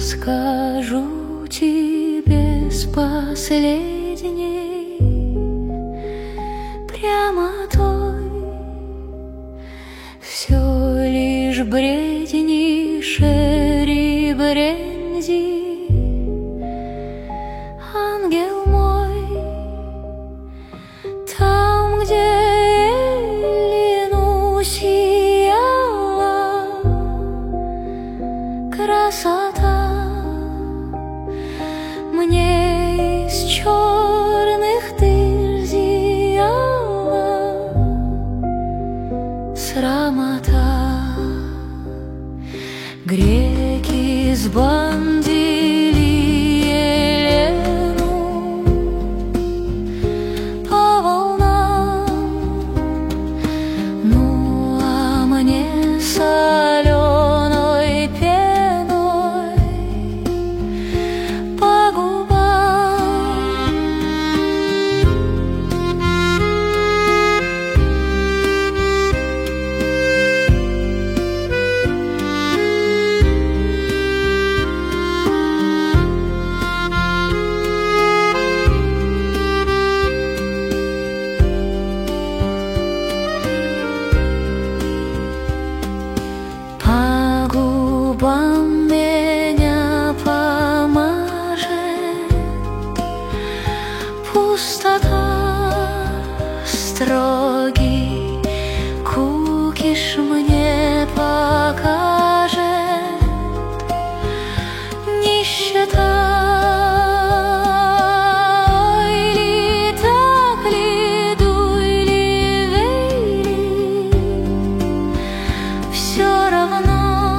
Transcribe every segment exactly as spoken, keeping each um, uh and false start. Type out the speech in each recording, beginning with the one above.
скажу тебе с последней прямотой: все лишь бредни, шери бренди, ангел мой. Там, где Эллину сияла красота, мне из черных дыр зияла срамота. Греки сбандили Елену по волнам, ну а мне соленой пеной по губам. По губам меня помажет пустота, строгий кукиш мне покажет нищета. Ой ли так ли, дуй ли, вей ли, все равно.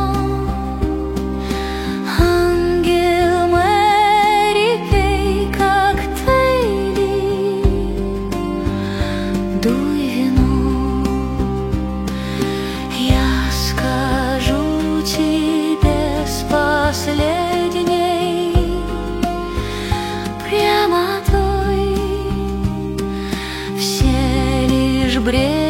Ангел Мэри, пей коктейли, дуй вино. Я скажу тебе с последней прямотой: все лишь бред.